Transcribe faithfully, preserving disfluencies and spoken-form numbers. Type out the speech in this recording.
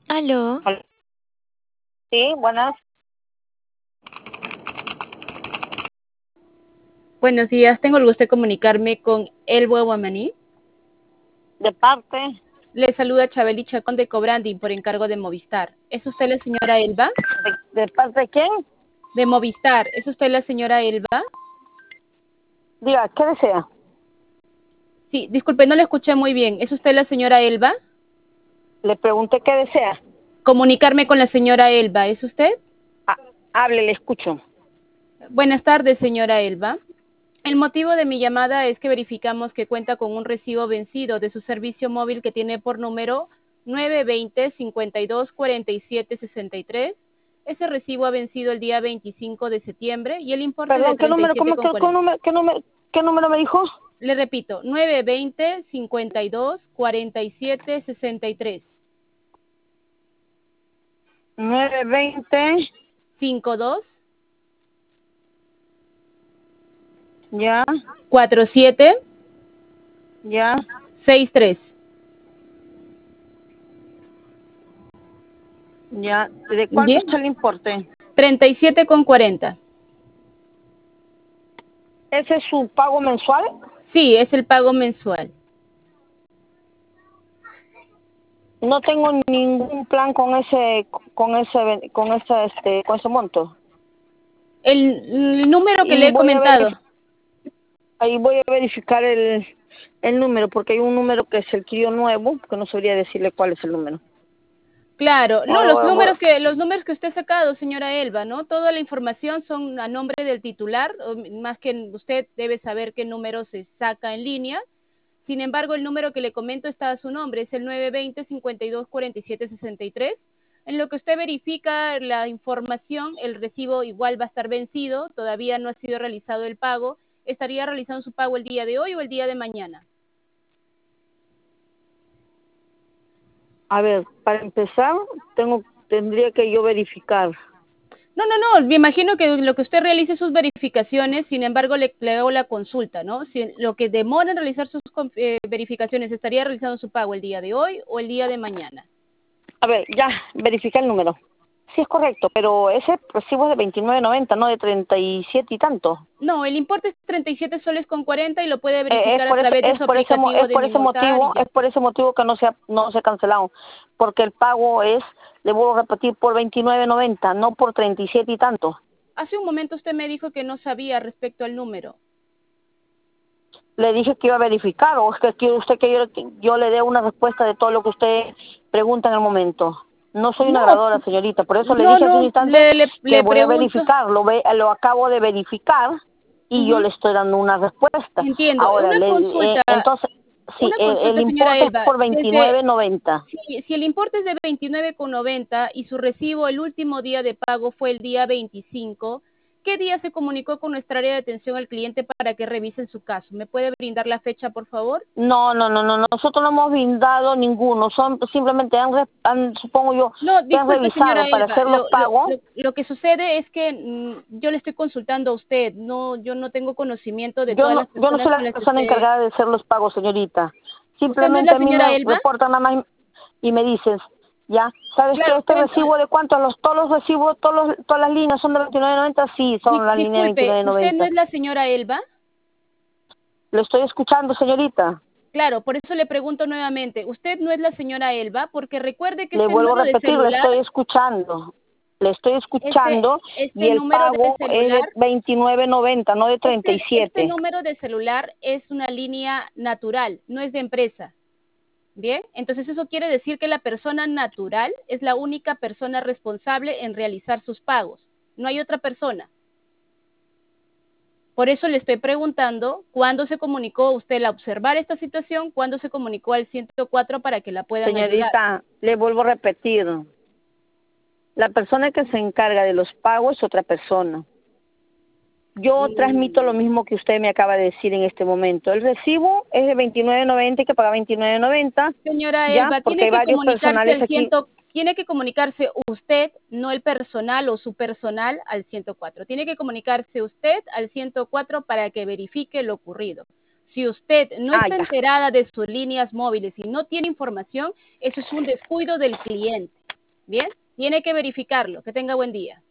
Aló. Hola. Sí, buenas. Buenos días, tengo el gusto de comunicarme con Elba Guamaní. De parte. Le saluda Chabeli Chacón de Cobranding por encargo de Movistar. ¿Es usted la señora Elba? ¿De, de parte de quién? De Movistar. ¿Es usted la señora Elba? Diga, ¿qué desea? Sí, disculpe, no le escuché muy bien. ¿Es usted la señora Elba? Le pregunté qué desea. Comunicarme con la señora Elba. ¿Es usted? Ah, hable, le escucho. Buenas tardes, señora Elba. El motivo de mi llamada es que verificamos que cuenta con un recibo vencido de su servicio móvil que tiene por número nueve veinte, cincuenta y dos, cuarenta y siete, sesenta y tres. Ese recibo ha vencido el día veinticinco de septiembre y el importe de Perdón, ¿qué número, cómo, qué, qué treinta y siete con cuarenta. número, qué número, qué número me dijo? Le repito, nueve veinte, cincuenta y dos, cuarenta y siete, sesenta y tres. nueve veinte. cincuenta y dos, Ya, cuarenta y siete, ya, sesenta y tres. ya. ¿De cuánto Bien. es el importe? treinta y siete con cuarenta. ¿Ese es su pago mensual? Sí, es el pago mensual. No tengo ningún plan con ese, con ese, con ese, este, con ese monto. El, el número que le Y he voy a comentado. ver, ahí voy a verificar el, el número, porque hay un número que es el que yo nuevo, que no sabría decirle cuál es el número. Claro, no, Ahora los voy, voy- números que los números que usted ha sacado, señora Elba, ¿no? Toda la información son a nombre del titular, o más que usted debe saber qué número se saca en línea. Sin embargo, el número que le comento está a su nombre, es el nueve veinte, cincuenta y dos, cuarenta y siete, sesenta y tres. En lo que usted verifica la información, el recibo igual va a estar vencido, todavía no ha sido realizado el pago. ¿Estaría realizando su pago el día de hoy o el día de mañana? a ver, para empezar, tengo, tendría que yo verificar. No, no, no, me imagino que lo que usted realice sus verificaciones, sin embargo, le, le hago la consulta, ¿no? Si lo que demora en realizar sus eh, verificaciones, ¿estaría realizando su pago el día de hoy o el día de mañana? A ver, ya, verifica el número. Sí es correcto, pero ese recibo es de veintinueve noventa, no de treinta y siete y tanto. No, el importe es treinta y siete soles con cuarenta y lo puede Eh, es verificar a por ese, través de es su por ese, mo- aplicativo es de por ese Mimotar y motivo, ya. es por ese motivo que no se ha, no se ha cancelado, porque el pago es, le vuelvo a repetir, por veintinueve noventa, no por treinta y siete y tanto. Hace un momento usted me dijo que no sabía respecto al número. Le dije que iba a verificar, o es que quiere usted que yo, que yo le dé una respuesta de todo lo que usted pregunta en el momento. No soy una No, grabadora, señorita, por eso le no, dije hace un no, instante le, le, que le voy a pregunto. verificar, lo, ve, lo acabo de verificar y yo Uh-huh. le estoy dando una respuesta. Entiendo. Ahora, Una le, eh, consulta, entonces, sí, una el, el consulta, señora importe es Elba. por Desde veintinueve noventa. Si, si el importe es de veintinueve con noventa y su recibo, el último día de pago fue el día veinticinco, ¿qué día se comunicó con nuestra área de atención al cliente para que revisen su caso? ¿Me puede brindar la fecha, por favor? No, no, no, no, nosotros no hemos brindado ninguno, son simplemente han, re- han, supongo yo, No, que han disculpe, revisado señora para Elba, hacer los lo, lo, pagos. lo, lo que sucede es que mm, yo le estoy consultando a usted, no, yo no tengo conocimiento de Yo todas no, las yo no personas soy con la las que persona usted... encargada de hacer los pagos, señorita. ¿Usted no es Simplemente la a mí me señora Elba? reportan nada más y me dices, ya, ¿sabes qué? Claro, Este usted... recibo de cuánto, los, todos los recibos, todos los, todas las líneas son de veintinueve noventa, sí, son di- las líneas de disculpe, veintinueve ¿usted no noventa. es la señora Elba? Lo estoy escuchando, señorita. Claro, por eso le pregunto nuevamente, ¿usted no es la señora Elba? Porque recuerde que Le este vuelvo a número de repetir, le celular, estoy escuchando. Le estoy este, escuchando y este el número de pago es celular, de veintinueve noventa, no de treinta y este, este siete. número de celular es una línea natural, no es de empresa. Bien, entonces eso quiere decir que la persona natural es la única persona responsable en realizar sus pagos. No hay otra persona. Por eso le estoy preguntando cuándo se comunicó usted al observar esta situación, cuándo se comunicó al ciento cuatro para que la puedan ayudar. Señorita, le vuelvo a repetir. La persona que se encarga de los pagos es otra persona. Yo transmito lo mismo que usted me acaba de decir en este momento. El recibo es de veintinueve noventa, hay que pagar veintinueve noventa, Señora ya, Elba, porque tiene hay que varios comunicarse personales al aquí. ciento, tiene que comunicarse usted, no el personal o su personal al ciento cuatro. Tiene que comunicarse usted al ciento cuatro para que verifique lo ocurrido. Si usted no Ah, está ya. enterada de sus líneas móviles y no tiene información, eso es un descuido del cliente. Bien, tiene que verificarlo. Que tenga buen día.